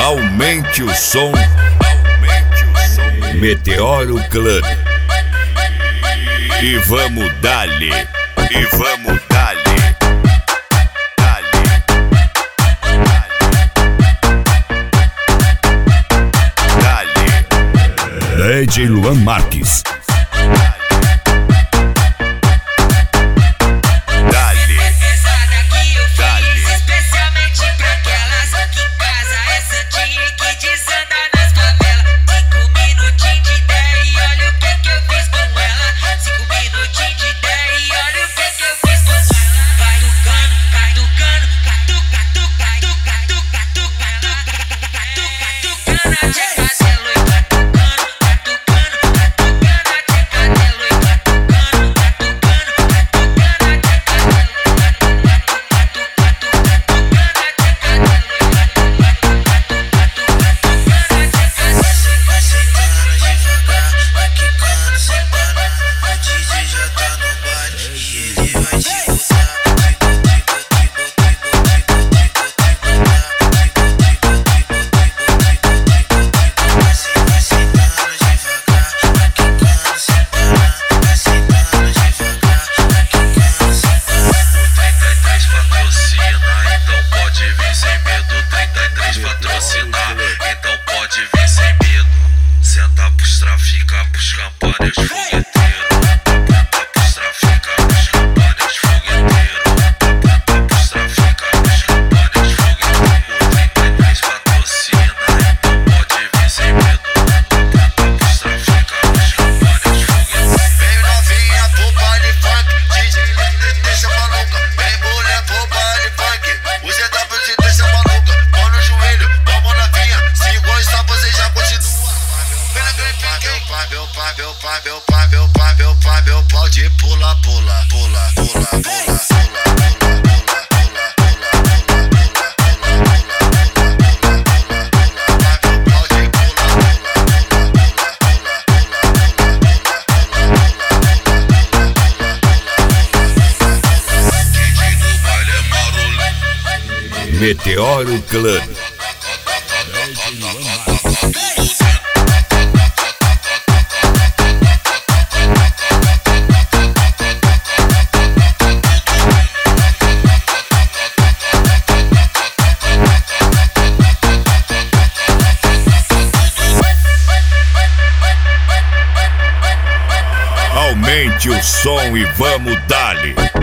Aumente o som. Meteoro Clan. E vamos dali. E vamos dali. DJ Luan Marques. Então pode vir sem medo. Senta pros trafica, pros campanhas fogueteiro. Senta pros trafica, pros campanhas fogueteiro. Senta pros trafica, pros campanhas fogueteiro. O 33 patrocina, então pode vir sem medo. Senta pros trafica, pros campanhas fogueteiro. Vem novinha pro baile funk, DJ deixa maluca. Vem mulher pro baile funk, o ZW te deixa maluca. Mão no joelho, vamos novinha, se gostar você já continua. Meu pau de pula, pula, pula, pula, pula, pula, Meteoro Clan. Aumente o som e vamos dali.